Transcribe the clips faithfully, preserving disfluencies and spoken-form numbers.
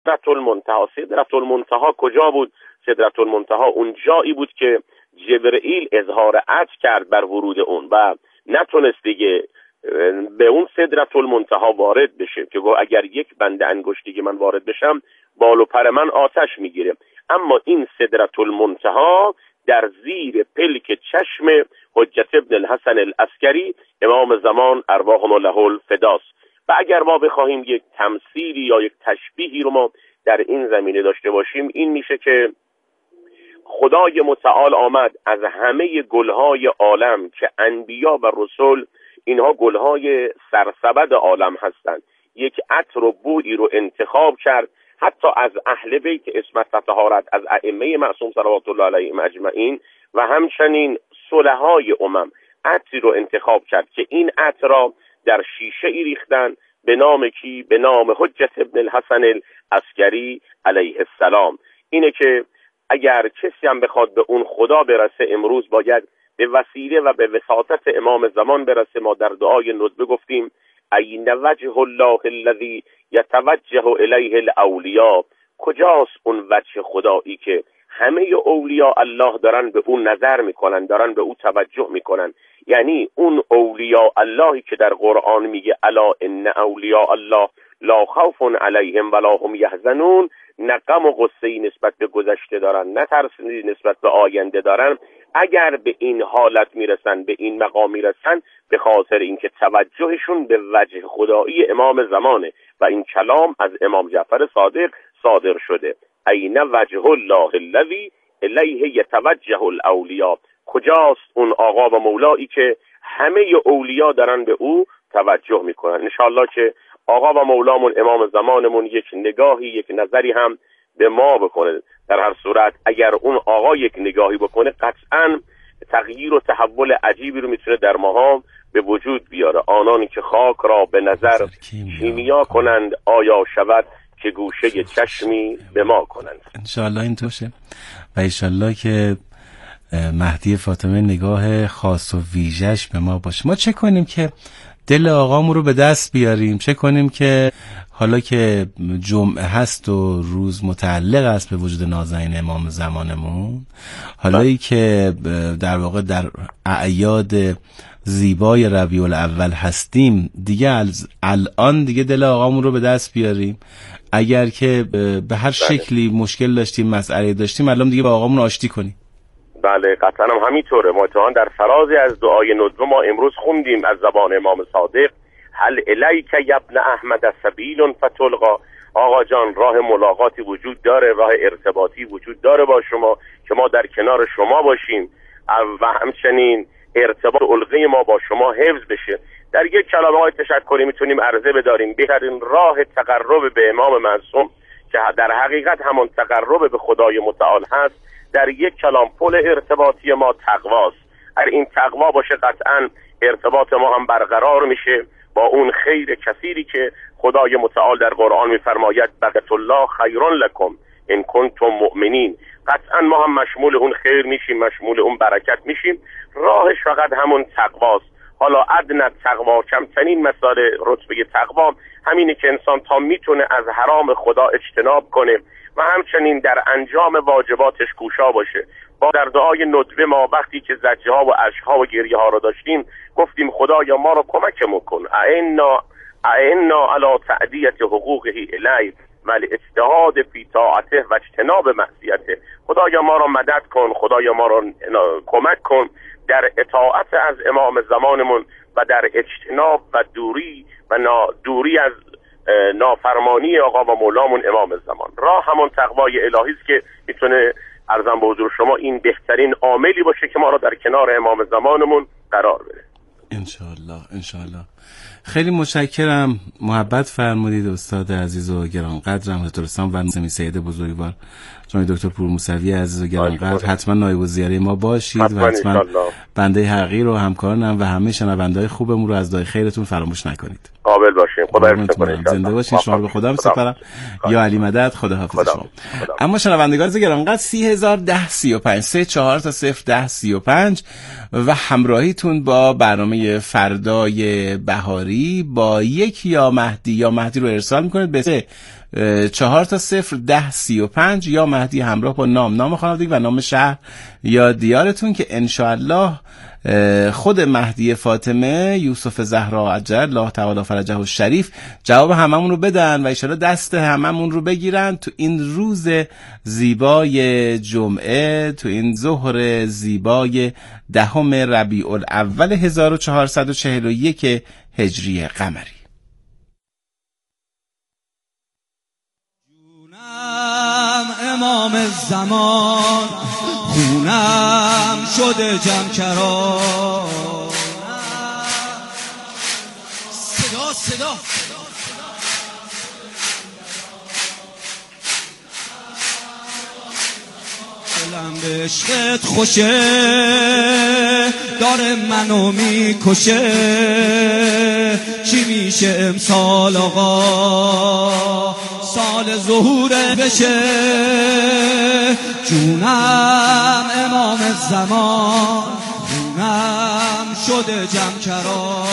سدرة المنتهی. سدرة المنتهی کجا بود؟ سدرة المنتهی اون جایی بود که جبرئیل اظهار عجز کرد بر ورود اون و نتونست دیگه به اون سدرة المنتهی وارد بشه که گفت اگر یک بند انگشتی که من وارد بشم بال و پر من آتش میگیره. اما این سدرة المنتهی در زیر پلک چشم حجت ابن الحسن العسکری امام زمان ارواحهم له الفداست. و اگر ما بخواهیم یک تمثیلی یا یک تشبیهی رو ما در این زمینه داشته باشیم، این میشه که خدای متعال آمد از همه گلهای عالم که انبیا و رسول اینها گلهای سرسبد عالم هستند، یک عطر و بویی رو انتخاب کرد، حتی از اهل بیت عصمت و طهارت، از ائمه معصوم صلوات الله علیهم اجمعین و همچنین صلحای امم عطری رو انتخاب کرد که این عطر را در شیشه ای ریختن به نام کی؟ به نام حجت ابن الحسن العسکری علیه السلام. اینه که اگر کسی هم بخواد به اون خدا برسه امروز باید به وسیله و به وساطت امام زمان برسه. ما در دعای ندبه گفتیم این وجه الله الذی یتوجه الیه الاولیاء، کجاست اون وجه خدایی که همه اولیاء الله دارن به اون نظر میکنن، دارن به او توجه میکنن. یعنی اون اولیاء اللهی که در قرآن میگه الا ان اولیاء الله لا خوف علیهم ولا هم یحزنون، نه غم و غصه‌ای نسبت به گذشته دارن، نه ترسی نسبت به آینده دارن. اگر به این حالت میرسن، به این مقام میرسن، به خاطر اینکه توجهشون به وجه خدایی امام زمانه و این کلام از امام جعفر صادق صادر شده. این وجه الله الذی الیه یتوجه الاولیاء، کجاست اون آقا و مولایی که همه اولیا دارن به او توجه میکنن. انشاءالله که آقا و مولامون امام زمانمون یک نگاهی، یک نظری هم به ما بکنه. در هر صورت اگر اون آقا یک نگاهی بکنه قطعاً تغییر و تحول عجیبی رو میتونه در ماها به وجود بیاره. آنانی که خاک را به نظر کیمیا کنند آیا شود که گوشه چشمی به ما کنند. انشاءالله این توشه و انشاءالله که مهدی فاطمه نگاه خاص و ویژه‌اش به ما باشه. ما چه کنیم که دل آقامون رو به دست بیاریم؟ چه کنیم که حالا که جمعه هست و روز متعلق است به وجود نازنین امام زمانمون، حالایی که در واقع در اعیاد زیبای ربیع الاول هستیم، دیگه الان دیگه دل آقامون رو به دست بیاریم. اگر که به هر شکلی مشکل داشتیم، مسئله داشتیم، الان دیگه با آقامون آشتی کنیم. بله قطعا هم همینطوره. ما اتفاقا در فرازی از دعای ندبه ما امروز خوندیم از زبان امام صادق هل الیک ابن احمد سبیل فتلقا، آقا جان راه ملاقاتی وجود داره، راه ارتباطی وجود داره با شما که ما در کنار شما باشیم و همچنین ارتباط علقه ما با شما حفظ بشه. در یک کلمه های تشکری میتونیم عرضه بداریم بهترین راه تقرب به امام معصوم که در حقیقت همون تقرب به خدای متعال هست، در یک کلام پل ارتباطی ما تقواست. اگر این تقوا باشه قطعا ارتباط ما هم برقرار میشه با اون خیر کثیری که خدای متعال در قرآن میفرماید بقیت الله خیرون لکم ان کنتم مؤمنین. قطعا ما هم مشمول اون خیر میشیم، مشمول اون برکت میشیم. راهش فقط همون تقواست. حالا ادنی تقوا، کمترین مثال رتبه تقوا همینه که انسان تا میتونه از حرام خدا اجتناب کنه و همچنین در انجام واجباتش کوشا باشه. با در دعای ندبه ما وقتی که زجه ها و اشک ها و گریه ها رو داشتیم گفتیم خدایا ما رو کمکمون کن، اعنا اعنا علی تأدیة حقوقه الی و الاجتهاد فی طاعته و اجتناب معصیته. خدایا ما رو مدد کن، خدایا ما رو کمک کن در اطاعت از امام زمانمون و در اجتناب و دوری و دوری از نافرمانی آقا و مولامون امام زمان. راه همون تقوای الهی است که میتونه عرضم به حضور شما این بهترین عاملی باشه که ما رو در کنار امام زمانمون قرار بده. انشاءالله انشاءالله. خیلی متشکرم، محبت فرمودید استاد عزیز و گرانقدرم حضرت الاسلام و نسمی سید بزرگوار جناب دکتر پور موسوی عزیز و گرانقدر. حتما نایب الزیاره ما باشید و حتما بنده حقیر و همکارانم و همه شنونده‌های خوبمون رو از دعای خیرتون فراموش نکنید. قابل باشیم. خدا حفظتون. زنده باشین. شما رو به خدا می‌سپارم. یا علی مدد. خدا حافظ شما. اما شنوندگان گرانقدر سی هزار و ده سی و پنج سه چهار تا صفر ده سی و پنج و همراهیتون با برنامه فردای بهار بهاری با یک یا مهدی یا مهدی رو ارسال میکنید به چهار تا صفر ده سی و پنج یا مهدی همراه با نام نام خانوادگی و نام شهر یا دیارتون که انشاءالله خود مهدی فاطمه یوسف زهرا عجل الله تعالی فرجه الشریف جواب هممون رو بدن و انشاءالله دست هممون رو بگیرن تو این روز زیبای جمعه، تو این ظهر زیبای دهم ربیع الاول هزار و چهارصد و چهل و یک هجری قمری. امام زمان خونم شده جمکرا، صدا صدا دلم به عشقت خوشه داره منو میکشه، چی میشه امسال آقا سال ظهوره بشه، جونم امام زمان خونم شده جمکرا،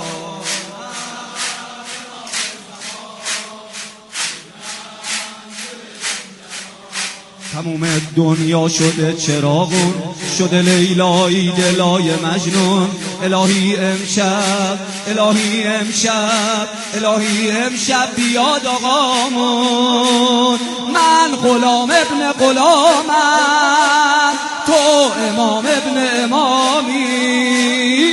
تموم دنیا شده چراغون، شده لیلایی دلای مجنون، الهی امشب الهی امشب الهی امشب بیاد آقامون، من غلام ابن غلامم تو امام ابن امامی،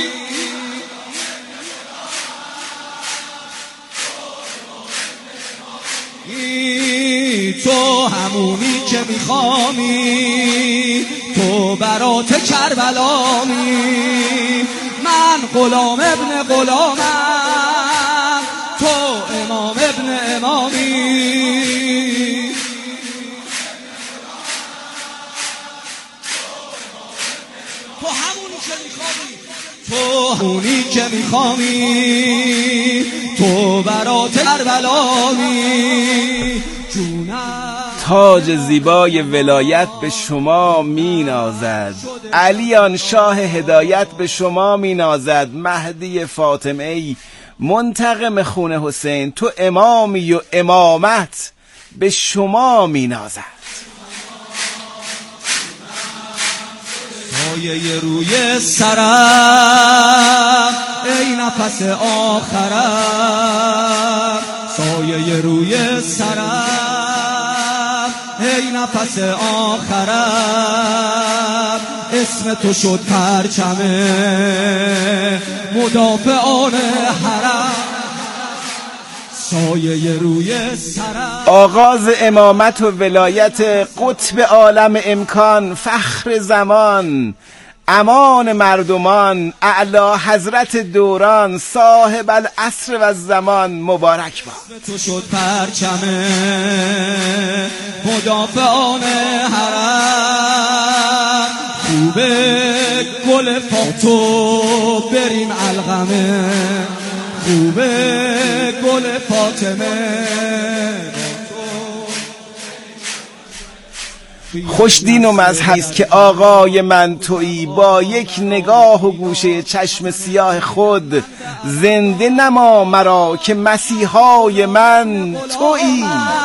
تو همونی که میخوامی، تو برات کربلامی، من غلام ابن غلامم تو امام ابن امامی، تو همونی که میخوامی، تو همونی که میخوامی، تو برات کربلامی، تاج زیبای ولایت به شما می نازد، علیان شاه هدایت به شما می نازد، مهدی فاطمه ای منتقم خون حسین تو امامی و امامت به شما می نازد. سایه روی سرم ای نفس آخرم، سایه روی سرم ای نفس آخرم، اسم تو شد پرچمه مدافعان حرم، سایه روی سرم، آغاز امامت و ولایت قطب عالم امکان، فخر زمان، امان مردمان، اعلی حضرت دوران، صاحب العصر و الزمان، مبارک باد. تو شد پرچمه مدافعان حرم، خوبه گل فاطو بریم علقمه، خوبه گل فاطمه، خوش دین و مذهبی است که آقای من تویی، با یک نگاه و گوشه چشم سیاه خود زنده نما مرا که مسیحای من تویی،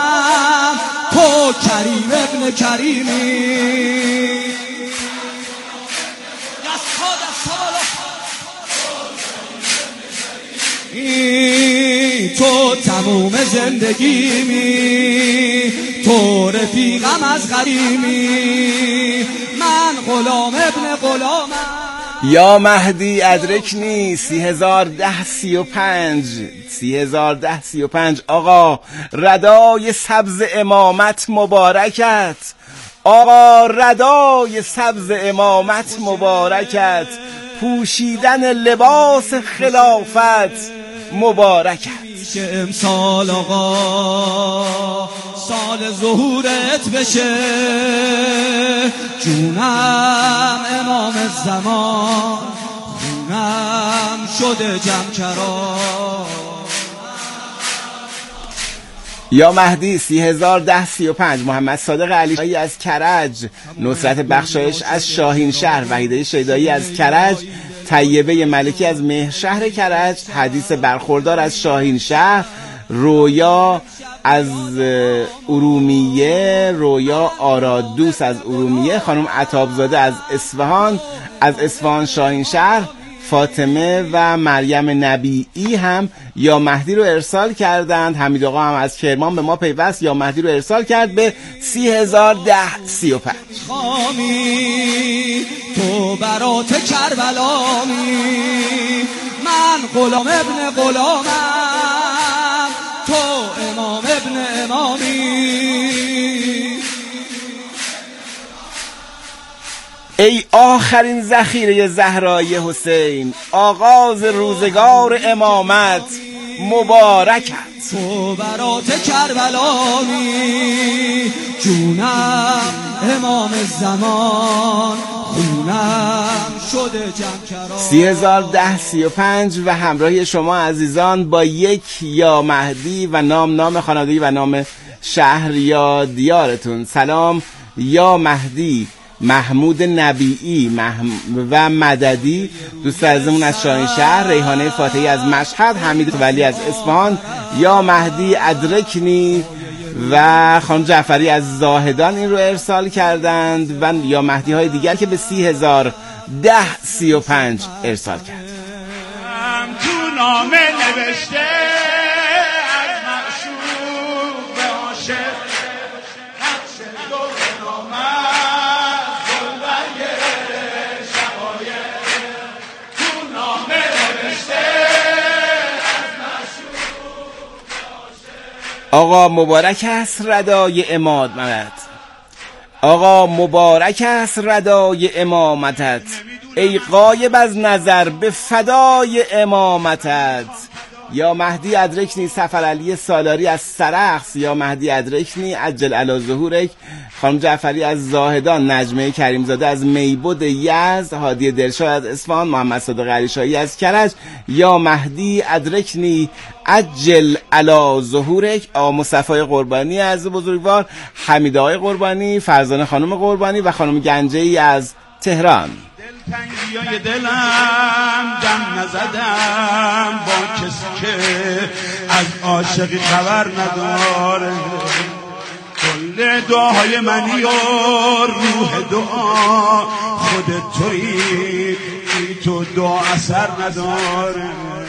تو کریم ابن کریمی، تو تموم زندگیمی، تو رفیقم از قدیمی، من غلام ابن غلامم. یا مهدی ادرکنی سی هزار ده سی و پنج سی هزار ده سی و پنج. آقا ردای سبز امامت مبارکت، آقا ردای سبز امامت مبارکت، پوشیدن لباس خلافت مبارکت. امسال آقا سال ظهورت بشه، جونم امام زمان خونم شده جمکرا. یا مهدی سی هزار ده سی و پنج. محمد صادق علی از کرج، نصرت بخشایش از شاهین شهر، وحیده شیدایی از کرج، طیبه ملکی از مهرشهر کرج، حدیث برخوردار از شاهین شهر، رویا از ارومیه، رویا آرادوس از ارومیه، خانم عطابزاده از اصفهان، از اصفهان شاهین شهر، فاطمه و مریم نبیعی هم یا مهدی رو ارسال کردند. حمید آقا هم از کرمان به ما پیوست، یا مهدی رو ارسال کرد به سی هزار ده سی و پنج. تو برات کربلامی، من غلام ابن غلامم، تو امام ابن امامی. ای آخرین ذخیره زهرای حسین، آغاز روزگار امامت مبارکت. تو برات کربلامی، جونم امام زمان، خونم شده جمکران. سی هزار ده سی و پنج و همراهی شما عزیزان با یک یا مهدی و نام نام خانوادگی و نام شهر یا دیارتون. سلام یا مهدی محمود نبیعی محم... و مددی، دوست عزیزمون از شاهین شهر، ریحانه فاتحی از مشهد، حمید ولی از اصفهان، یا مهدی ادرکنی و خانم جعفری از زاهدان این رو ارسال کردند، و یا مهدی های دیگر که به سی هزار ده سی و پنج ارسال کرد. تو نامه نوشته از معشوق به عاشق، نقش دو نامه گلبرگ شقایق. تو نامه نوشته از معشوق به عاشق. آقا مبارک است ردای امامت، آقا مبارک است ردای امامتت، ای غایب از نظر به فدای امامتت. یا مهدی ادرکنی سفرعلی سالاری از سرخس، یا مهدی ادرکنی عجل علی ظهورک، خانم جعفری از زاهدان، نجمه کریمزاده از میبود یزد، هادی دلشاد از اصفهان، محمد صادق علیشاهی از کرج، یا مهدی ادرکنی عجل علی ظهورک، آقا مصطفی قربانی از بزرگوار، حمید آقای قربانی، فرزانه خانم قربانی و خانم گنجه‌ای از تهران. تنگیای دلم دم نزدم با کسی که از عاشقی خبر نداره. کل دعاهای منی و روح دعا خودت تویی، تو دعا اثر نداره.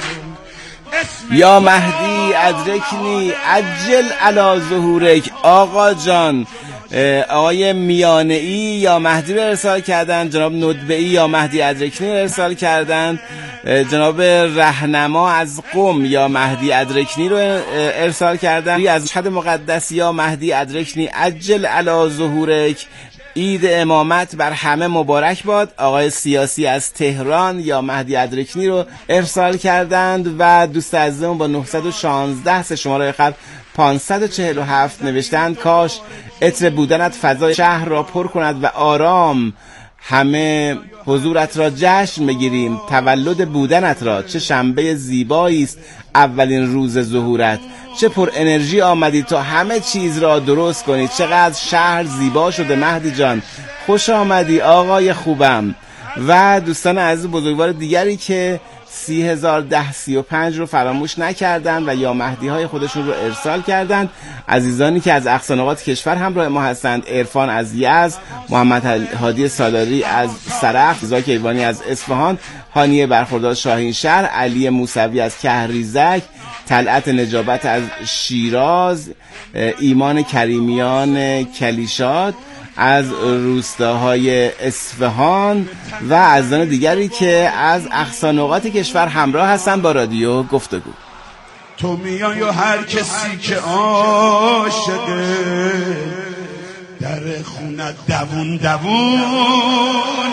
یا مهدی ادرکنی عجل علی ظهورک، آقا جان آقای میانه‌ای یا مهدی رو ارسال کردن، جناب ندبه‌ای یا مهدی ادرکنی رو ارسال کردن، جناب رهنما از قم یا مهدی ادرکنی رو ارسال کردن، از مشهد مقدس یا مهدی ادرکنی عجل علی ظهورک، عید امامت بر همه مبارک باد. آقای سیاسی از تهران یا مهدی ادرکنی رو ارسال کردند و دوست عزیزمون با نهصد و شانزده سه شماره خط پانصد و چهل و هفت نوشتند کاش عطر بودنت فضای شهر را پر کند و آرام همه حضورت را جشن بگیریم. تولد بودنت را، چه شنبه زیبایی است اولین روز ظهورت، چه پر انرژی آمدی تا همه چیز را درست کنی. چقدر شهر زیبا شده مهدی جان، خوش آمدی آقای خوبم. و دوستان عزیز بزرگوار دیگری که سی هزار ده سی و پنج رو فراموش نکردن و یا مهدی های خودشون رو ارسال کردند. عزیزانی که از اقصا نقاط کشور همراه ما هستند: عرفان از یزد، محمد هادی سالاری از سرخ، زاک ایوانی از اصفهان، هانیه برخوردار شاهین شهر، علی موسوی از کهریزک، طلعت نجابت از شیراز، ایمان کریمیان کلیشاد از روستاهای اصفهان و عزیزان دیگری که از اقصا نقاط کشور همراه هستند با رادیو گفتگو. تو میای و هر کسی که عاشقه در خونه دوون دوون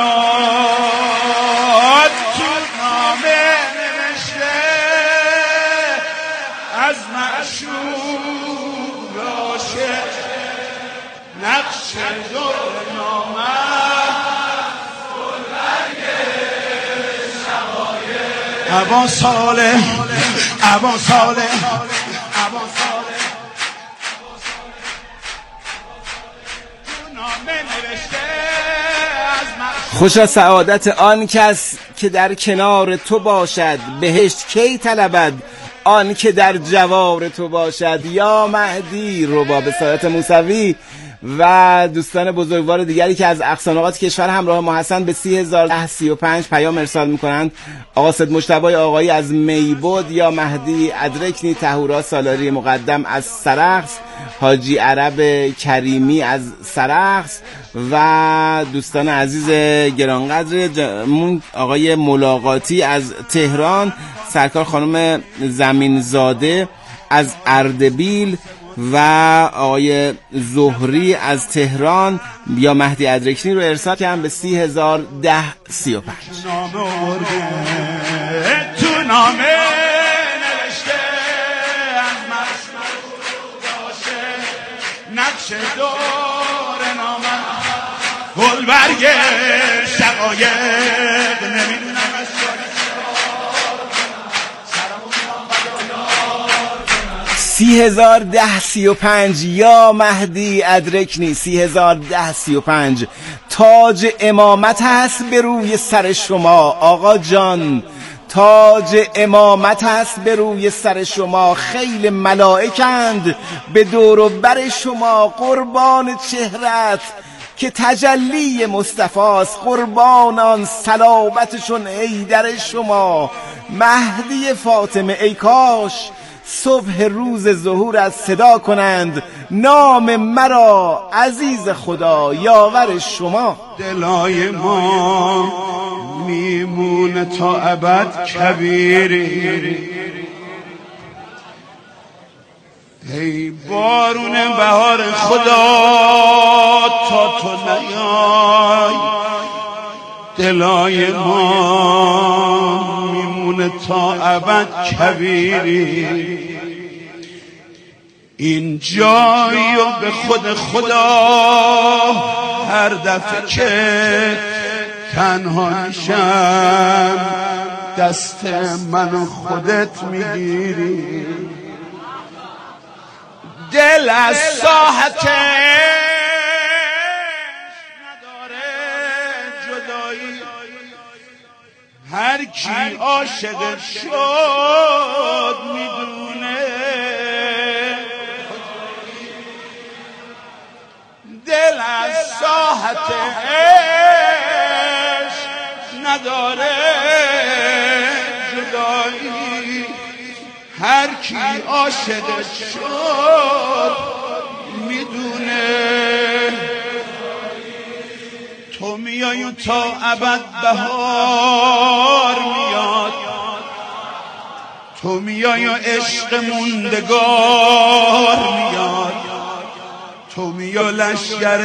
میاد. تو نامه نوشته از معشوق عاشق، نقش دور نامه عبان ساله عبان ساله عبان ساله تو نامه نوشته از معشوق خوشا سعادت آن کس که در کنار تو باشد، بهشت کی طلبد آن که در جوار تو باشد. یا مهدی رباب سایت موسوی و دوستان بزرگوار دیگری که از اقصا نقاط کشور همراه ما هستند به سی هزار ده سی و پنج پیام ارسال میکنند. آقا سید مجتبی آقایی از میبود، یا مهدی ادرکنی تهورا سالاری مقدم از سرخس، حاجی عرب کریمی از سرخس و دوستان عزیز گرانقدرمون آقای ملاقاتی از تهران، سرکار خانم زمینزاده از اردبیل و آقای زهری از تهران. یا مهدی ادرکنی رو ارسال کردن به سی هزار ده سی و پنج. تو نامه نوشته از مشروع باشه، نقش دور نامه گل برگ شقایق نمیدونم از سی هزار ده سی و پنج. یا مهدی ادرکنی سی هزار ده سی و پنج. تاج امامت هست به روی سر شما آقا جان، تاج امامت هست به روی سر شما، خیل ملائکند به دور و بر شما، قربان چهرت که تجلی مصطفاست، قربان آن صلابتشون ای در شما. مهدی فاطمه ای کاش صبح روز ظهور از صدا کنند نام مرا عزیز خدا یاور شما. دلای ما میمونه تا ابد کبیری، ای بارون بهار خدا تا تو نیای، دلای ما میمونه تا ابد کبیری. این جایی و به خود خدا هر دفعه که تنها میشم دست من خودت میگیری. دل از ساحتش نداره جدایی، هر کی عاشق شد میدونه. دل از ساحتش نداره جدایی، هر کی عاشق شد میدونه. تو میای تا ابد بهار میاد، تو میای و عشق موندگار میاد، تو میای لشگر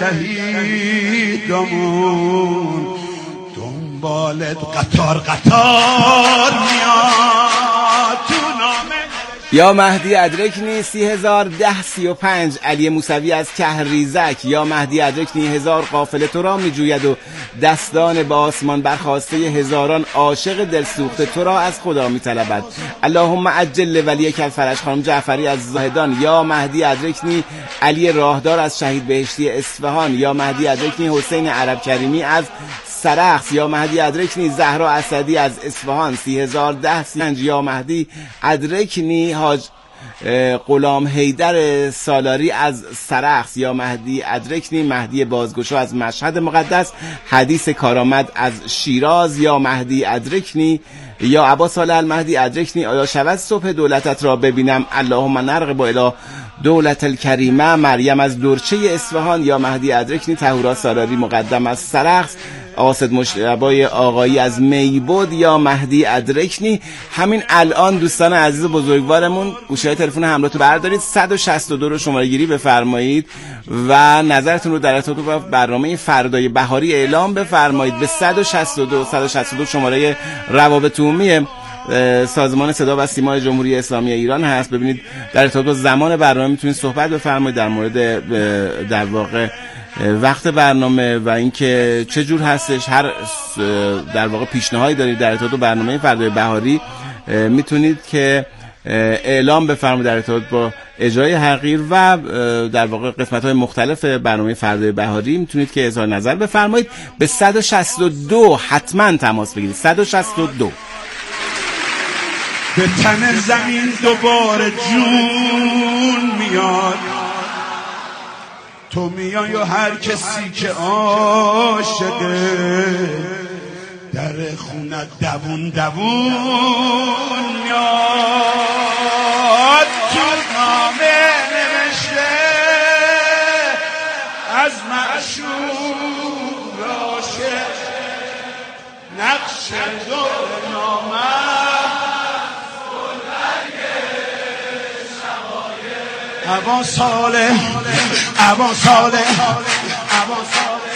شهیدمون دنبالت قطار قطار میاد. تو نامه یا مهدی ادرکنی سی هزار ده سی و پنج. علی موسوی از کهریزک. یا مهدی ادرکنی هزار قافله تو را می جوید و دستان به آسمان برخواسته هزاران عاشق دلسوخته تو را از خدا می طلبد. اللهم عجل ولیک الفرج. خانم جعفری از زاهدان. یا مهدی ادرکنی علی راهدار از شهید بهشتی اصفهان. یا مهدی ادرکنی حسین عرب کریمی از سرخس. یا مهدی ادرکنی زهرا اسدی از اصفهان سی هزار ده سی و پنج. یا مهدی ادرکنی حاج غلام حیدر سالاری از سرخس. یا مهدی ادرکنی مهدی بازگشا از مشهد مقدس. حدیث کارآمد از شیراز. یا مهدی ادرکنی. یا عباس صالح المهدی ادرکنی آیا شود صبح دولتت را ببینم، اللهم نرغب الی دولت الکریمه. مریم از درچه اصفهان. یا مهدی ادرکنی تهورا سالاری مقدم از سرخس. آقاسد مجتبی آقایی از میبود. یا مهدی ادرکنی. همین الان دوستان عزیز بزرگوارمون گوشی تلفن همراهتون بردارید، صد و شصت و دو رو شماره گیری بفرمایید و نظرتون رو در ارتباط با برنامه فردای بهاری اعلام بفرمایید به صد و شصت و دو صد و شصت و دو شماره روابط عمومی سازمان صدا و سیما جمهوری اسلامی ایران هست. ببینید در ارتباط با زمان برنامه میتونید صحبت بفرمایید در مورد در واقع وقت برنامه و اینکه چه جور هستش. هر در واقع پیشنهادی دارید در ارتباط با برنامه فردای بهاری میتونید که اعلام بفرمایید در ارتباط با اجرای حقیر و در واقع قسمت‌های مختلف برنامه فردای بهاری میتونید که اظهار نظر بفرمایید. به صد و شصت و دو حتما تماس بگیرید. صد و شصت و دو. به تن زمین دوباره جون میاد، تو میای و هر کسی که عاشقه در خونه دوون دوون میاد. تو نامه نوشته از معشوق عاشق، نقش دور نامه عبان ساله عبان ساله عبان ساله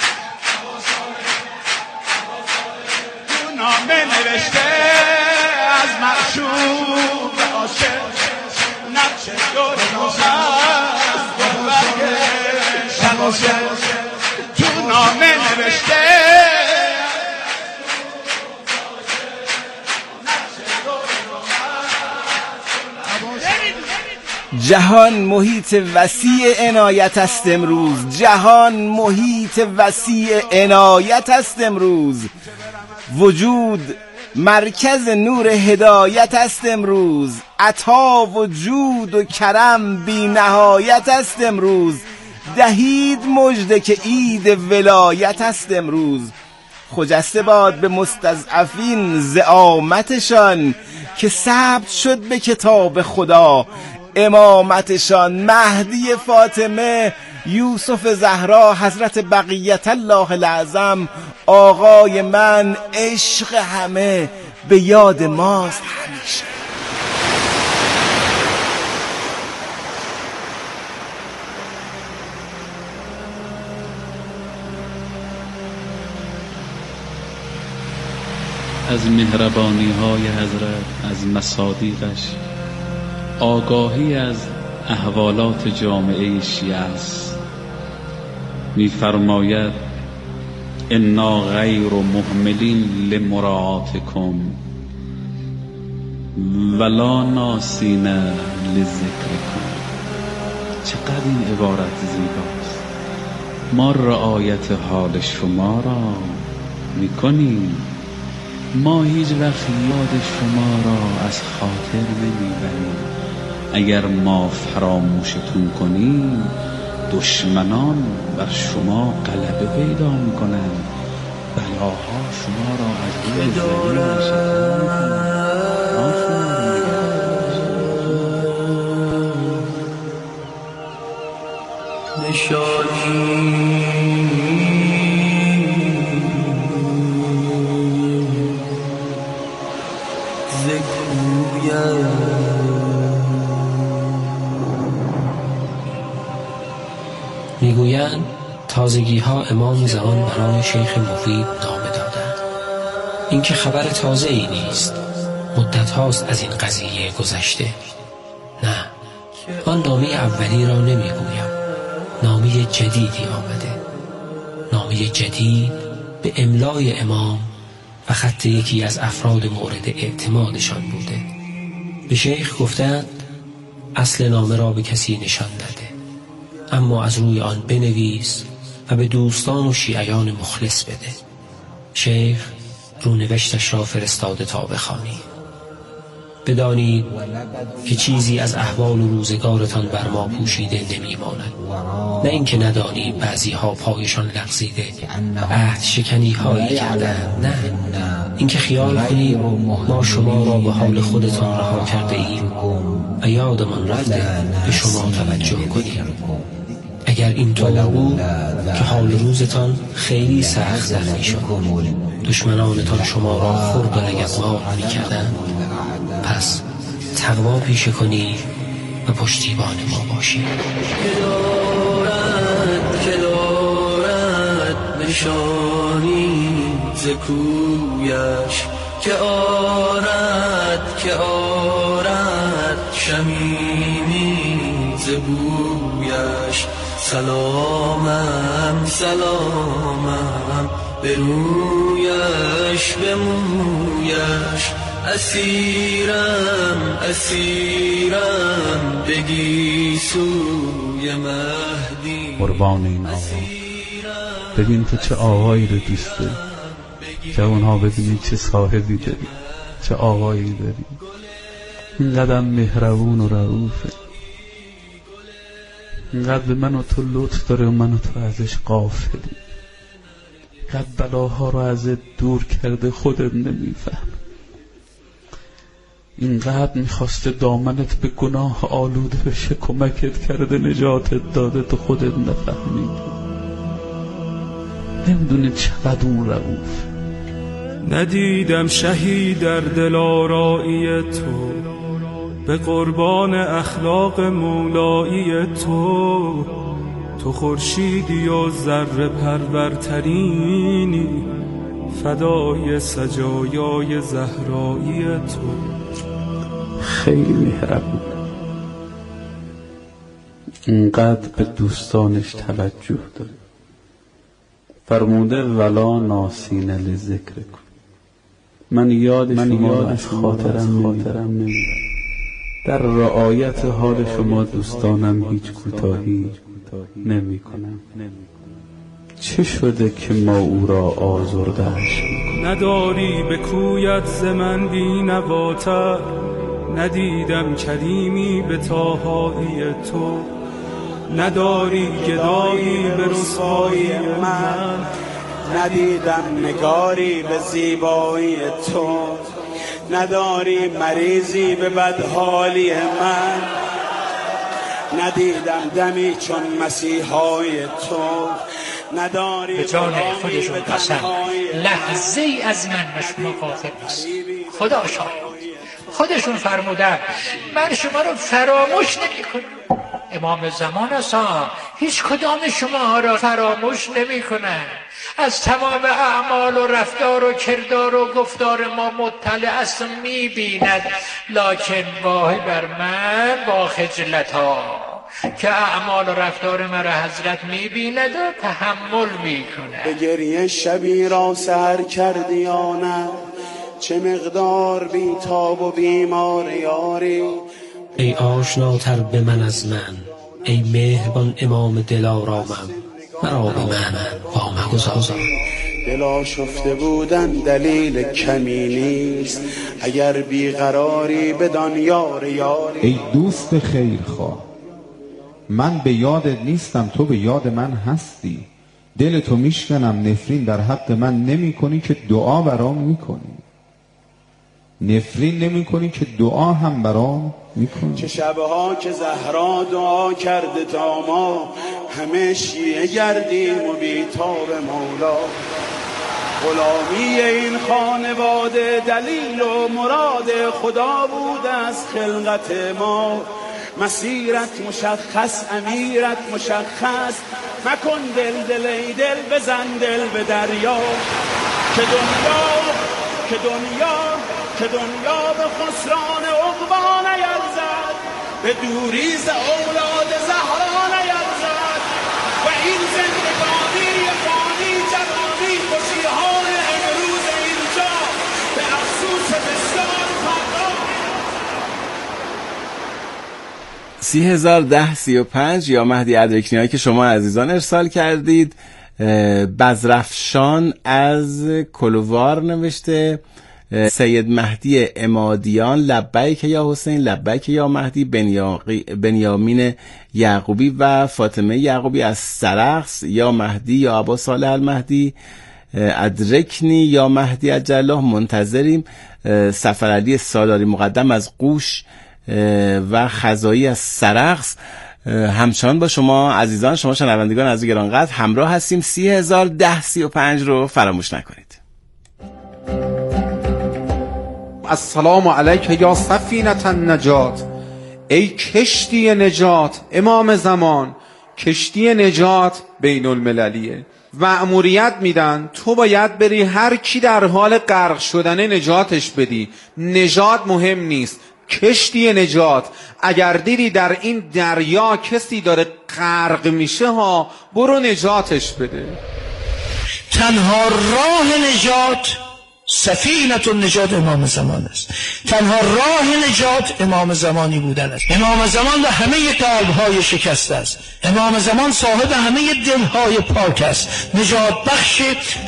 تو نامه نوشته از معشوق عاشق، نقش دور نامه تو نامه نوشته. جهان محیط وسیع عنایت است امروز، جهان محیط وسیع عنایت است امروز، وجود مرکز نور هدایت است امروز، عطا و جود و کرم بی نهایت است امروز، دهید مژده که عید ولایت است امروز. خجسته باد به مستضعفین زعامتشان، که ثبت شد به کتاب خدا امامتشان. مهدی فاطمه، یوسف زهرا، حضرت بقیت الله الاعظم، آقای من، عشق همه به یاد ماست همیشه. از مهربانی های حضرت، از مصادیقش، آگاهی از احوالات جامعه شیعه است. می‌فرماید انا غیر مهملین لمراعاتکم ولا ناسین لذکرکم. چقدر این عبارت زیباست. ما رعایت حال شما را می‌کنیم، ما هیچ وقت یاد شما را از خاطر نمیبریم. اگر ما فراموشتون کنیم دشمنان بر شما غلبه پیدا میکنند، بلاها شما را از روی زمین نشانی میگویند تازگی ها امام زمان برای شیخ مفید نامه دادند. این که خبر تازه ای نیست، مدت هاست از این قضیه گذشته. نه، آن نامه اولی را نمیگویم، نامه جدیدی آمده، نامه جدید به املای امام و خط یکی از افراد مورد اعتمادشان بوده. به شیخ گفتند اصل نامه را به کسی نشان نده، اما از روی آن بنویس و به دوستان و شیعیان مخلص بده. شیخ رونوشتش را فرستاده تا بخوانی. بدانید که چیزی از احوال و روزگارتان بر ما پوشیده نمیماند. نه اینکه ندانید بعضی ها پایشان لغزیده عهد شکنی هایی کردند، نه اینکه خیال کنید ما شما را به حال خودتان رها کرده ایم و یادمان رفته به شما توجه کنیم. اگر اینطور بود که حال روزتان خیلی سخت در میشد، دشمنانتان شما را خرد و لگدمال میکردند. پس تقوا پیشه کنید و پشتیبان ما باشید. که دارد که دارد نشانی ز کویش، که آرد که آرد شمیمی ز بویش. سلامم سلامم به رویش به مویش، اسیرم اسیرم بگی سوی مهدی. قربان این آقا، ببین تو چه آقایی رو دوست داری، جوانها ببینید چه صاحبی داری، چه آقایی داری، اینقدر مهربون و رئوفه، اینقدر به من و تو لطف داره و من و تو ازش غافلی، اینقدر بلاها رو ازت دور کرده خودت نمیفهم، اینقدر میخواسته دامنت به گناه آلوده بشه کمکت کرده نجاتت داده تو خودت نفهمیدی، نمیدونی چقدر اون رئوف. ندیدم شهید در دل آرایی تو، به قربان اخلاق مولایی تو، تو خورشیدی و ذره پرورترینی، فدای سجایای زهرایی تو. خیلی مهربون، اینقدر به دوستانش توجه داره. فرموده ولا ناسین لذکر کن، من یاد من شما از خاطرم خاطرم نمیبرم، در رعایت حال شما دوستانم هیچ کوتاهی نمی کنم. چه شده که ما او را آزرده‌اش می‌کنیم؟ نداری به کویت ز من بی‌نواتر، ندیدم کریمی به طاهایی تو، نداری گدایی به رسوایی من، ندیدم نگاری به زیبایی تو، نداری مریضی به بدحالی من، ندیدم دمی چون مسیحای تو، نداری به جان خودشون قسم لحظه ای از من و شما غافل نیست. خدا شاهد، خودشون فرمودن من شما رو فراموش نمی کنم. امام زمان اصلا هیچ کدام شما را فراموش نمی کنن، از تمام اعمال و رفتار و کردار و گفتار ما مطلع است و می بیند، لکن وای بر من با خجلتا که اعمال و رفتار مرا حضرت می بیند و تحمل می کند. به گریه شبی را سر کردی یا نه، چه مقدار بی تاب و بیمار یاری. ای آشناتر به من از من، ای مهربان امام دلارامم، مرا به من با مگذار. دل آشفته بودن دلیل کمی نیست، اگر بیقراری بدان یار یاری. ای دوست خیرخواه، من به یادت نیستم تو به یاد من هستی، دل تو میشکنم نفرین در حق من نمی کنی که دعا برام میکنی، نفرین نمی کنی که دعا هم برام میکنی. چه شبها که زهرا دعا کرده تا ما همه شیعه گردیم و بیتاب مولا. غلامی این خانواده دلیل و مراد خدا بود از خلقت ما، مسیرت مشخص امیرت مشخص، مکن دل دل ای دل بزن دل به دریا، که دنیا که دنیا که دنیا به خسران عقبا نیرزد، به دوری ز اولاد زهرا نیرزد، و این زندگانی فانی جوانی خوشی‌های امروز اینجا به افسوس بسیار فردا. سی هزار ده سی و پنج یا مهدی ادرکنی‌هایی که شما عزیزان ارسال کردید. بزرفشان از کلووار نوشته سید مهدی امادیان لبیک یا حسین، لبیک یا مهدی. بنیامین یعقوبی و فاطمه یعقوبی از سرخس یا مهدی یا ابا صالح المهدی. ادرکنی یا مهدی اجله منتظریم. سفرعلی سالاری مقدم از قوش و خزایی از سرخس همچنان با شما عزیزان، شما شنوندگان عزیز گرانقدر همراه هستیم. سی هزار ده سی و پنج رو فراموش نکنید. السلام علیک یا سفینة النجات، ای کشتی نجات امام زمان. کشتی نجات بین المللیه، مأموریت میدن تو باید بری هر کی در حال غرق شدن نجاتش بدی. نجات مهم نیست، کشتی نجات. اگر دیدی در این دریا کسی داره غرق میشه ها، برو نجاتش بده. تنها راه نجات سفینه النجات امام زمان است. تنها راه نجات امام زمانی بودن است. امام زمان به همه قلب‌های شکسته است. امام زمان صاحب همه دل‌های پاک است. نجات بخش